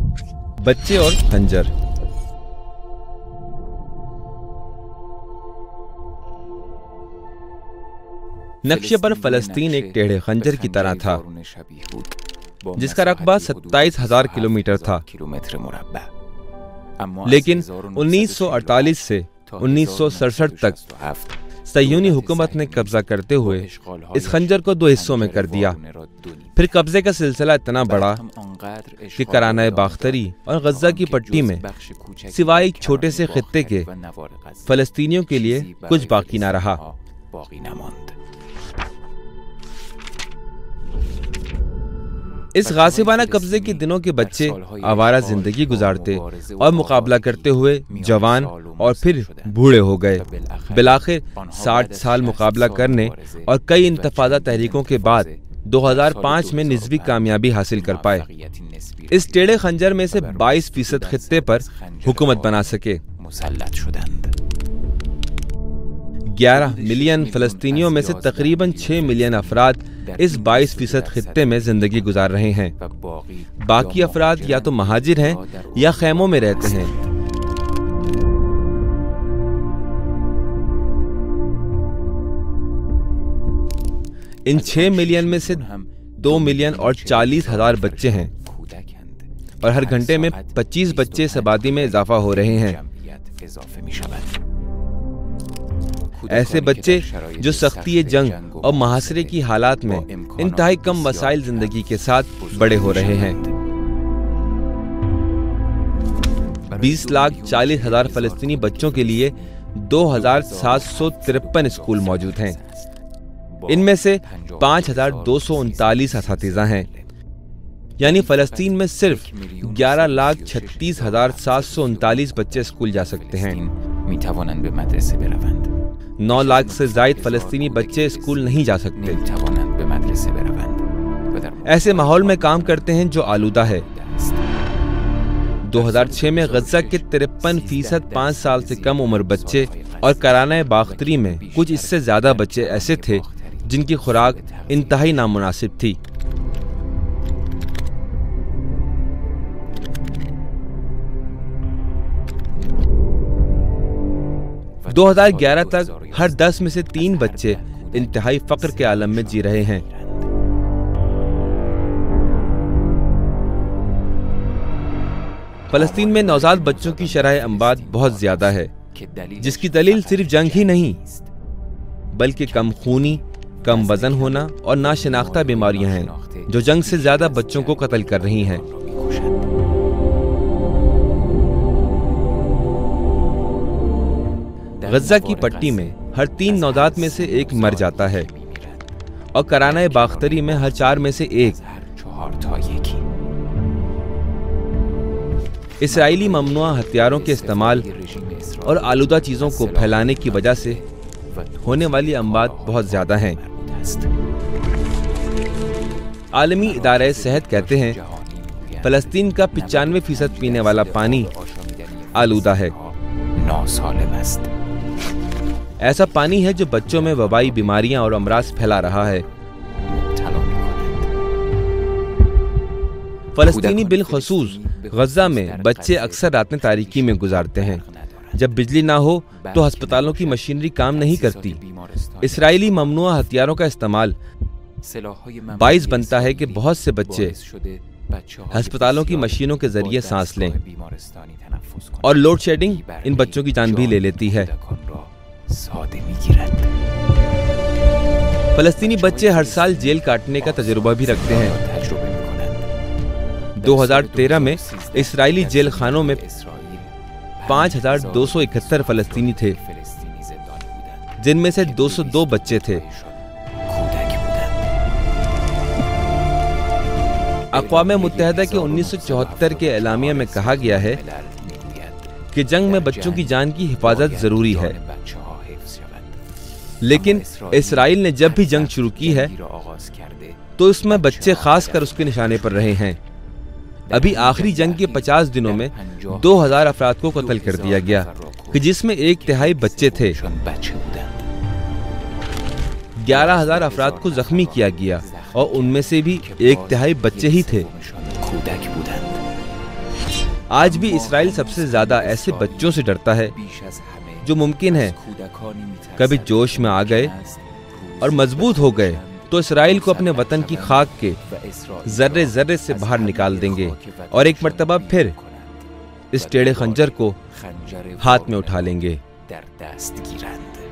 बच्चे और खंजर। नक्शे पर फलस्तीन एक टेढ़े खंजर की तरह था, जिसका रकबा 27,000 किलोमीटर था। लेकिन 1948 से 1967 तक सह्यूनी हुकूमत ने कब्जा करते हुए इस खंजर को 2 हिस्सों में कर दिया। फिर कब्जे का सिलसिला इतना बढ़ा कि कराना बाख्तरी और गज्जा की पट्टी में सिवाय एक छोटे से खित्ते के फलस्तीनियों के लिए कुछ बाकी ना रहा। इस गासिबाना कब्जे के दिनों के बच्चे आवारा जिंदगी गुजारते और मुकाबला करते हुए जवान और फिर बूढ़े हो गए। बिलाखिर 60 साल मुकाबला करने और कई इंतफादा तहरीकों के बाद 2005 में निस्बी कामयाबी हासिल कर पाए। इस टेढ़े खंजर में से 22% खित्ते पर हुकूमत बना सके। 11 मिलियन फलस्तीनियों में से तकरीबन 6 मिलियन अफराद इस 22% खित्ते में जिंदगी गुजार रहे हैं। बाकी अफराद या तो महाजिर हैं या खैमों में रहते हैं। इन 6 मिलियन में से 2 मिलियन और 40,000 बच्चे हैं और हर घंटे में 25 बच्चे इस आबादी में इजाफा हो रहे हैं। ऐसे बच्चे जो सख्ती जंग और मुहासरे की हालात में इंतहाई कम वसाइल जिंदगी के साथ बड़े हो रहे हैं। 20,40,000 फलस्तीनी बच्चों के लिए 2,753 स्कूल मौजूद हैं। इनमें से 5,239 असातिज़ा हैं। यानी फलस्तीन में सिर्फ 11,36,739 बच्चे स्कूल जा सकते हैं। 9 लाख से जायद फलस्तीनी बच्चे स्कूल नहीं जा सकते। ऐसे माहौल में काम करते हैं जो आलूदा है। 2006 में गज्जा के 53% 5 साल से कम उम्र बच्चे और कराना बाख्तरी में कुछ इससे ज्यादा बच्चे ऐसे थे जिनकी खुराक इंतहाई नामुनासिब थी। – 2011 तक हर 10 में से 3 बच्चे इंतहाई फक्र के आलम में जी रहे हैं। फलस्तीन में नौजाद बच्चों की शरह अम्बात बहुत ज्यादा है, जिसकी दलील सिर्फ जंग ही नहीं बल्कि कम खूनी, कम वजन होना और नाशनाख्ता बीमारियां हैं जो जंग से ज्यादा बच्चों को कत्ल कर रही हैं। गज्जा की पट्टी में हर 3 नौजाद में से 1 मर जाता है और कराना बाख्तरी में हर 4 में से 1। इसराइली ममनुआ हथियारों के इस्तेमाल और आलूदा चीजों को फैलाने की वजह से होने वाली अम्बात बहुत ज्यादा हैं। आलमी इदारे सेहत कहते हैं फलस्तीन का 95% पीने वाला पानी आलूदा है। ऐसा पानी है जो बच्चों में वबाई बीमारियां और अमराज फैला रहा है। फलस्तीनी बिलखसूस गज्जा में बच्चे अक्सर रातें तारीकी में गुजारते हैं। जब बिजली ना हो तो अस्पतालों की मशीनरी काम नहीं करती। इसराइली ममनुआ हथियारों का इस्तेमाल बाइस बनता है कि बहुत से बच्चे अस्पतालों की मशीनों के जरिए सांस लें और लोड शेडिंग इन बच्चों की जान भी ले लेती है। फलस्तीनी बच्चे हर साल जेल काटने का तजुर्बा भी रखते हैं। 2013 में इसराइली जेल खानों में 5,271 फलस्तीनी थे, जिनमें से 202 बच्चे थे। अक़वाम मुत्तहिदा के 1974 के एलामिया में कहा गया है कि जंग में बच्चों की जान की हिफाजत जरूरी है, लेकिन इसराइल ने जब भी जंग शुरू की है तो इसमें बच्चे खासकर उसके निशाने पर रहे हैं। अभी आखिरी जंग के 50 दिनों में 2,000 अफराद को कत्ल कर दिया गया, कि जिसमें 1/3 बच्चे थे। 11,000 अफराद को जख्मी किया गया और उनमें से भी 1/3 बच्चे ही थे। आज भी इसराइल सबसे ज्यादा ऐसे बच्चों से डरता है जो मुमकिन है कभी जोश में आ गए और मजबूत हो गए तो इसराइल को अपने वतन की खाक के जर्रे जर्रे से बाहर निकाल देंगे और एक मर्तबा फिर इस टेढ़े खंजर को हाथ में उठा लेंगे।